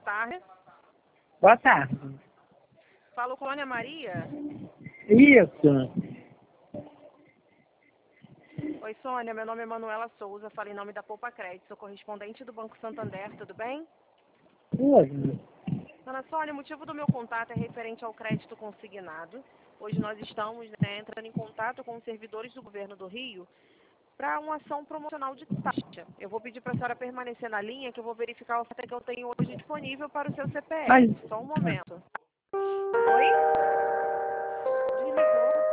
tarde. Boa tarde. Falo com a Ana Maria. Isso. Oi, Sônia. Meu nome é Manuela Souza. Falo em nome da Poupa Crédito. Sou correspondente do Banco Santander. Tudo bem? Tudo. Dona Sônia, o motivo do meu contato é referente ao crédito consignado. Hoje nós estamos entrando em contato com os servidores do Governo do Rio para uma ação promocional de taxa. Eu vou pedir para a senhora permanecer na linha, que eu vou verificar a oferta que eu tenho hoje disponível para o seu CPF. Mas, Só um momento. Oi?